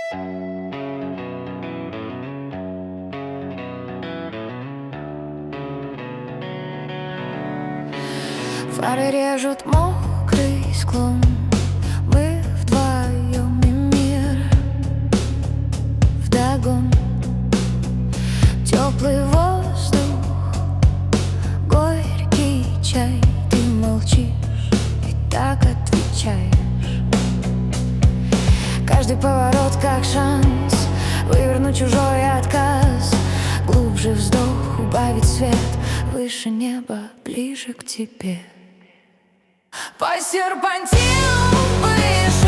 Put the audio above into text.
Фары режут мокрый склон, мы вдвоем и мир вдогон. Теплый воздух, горький чай. Ты молчишь и так отвечаешь. Каждый поворот как шанс вывернуть чужой отказ. Глубже вздох, убавить свет, выше неба, ближе к тебе. По серпантину выше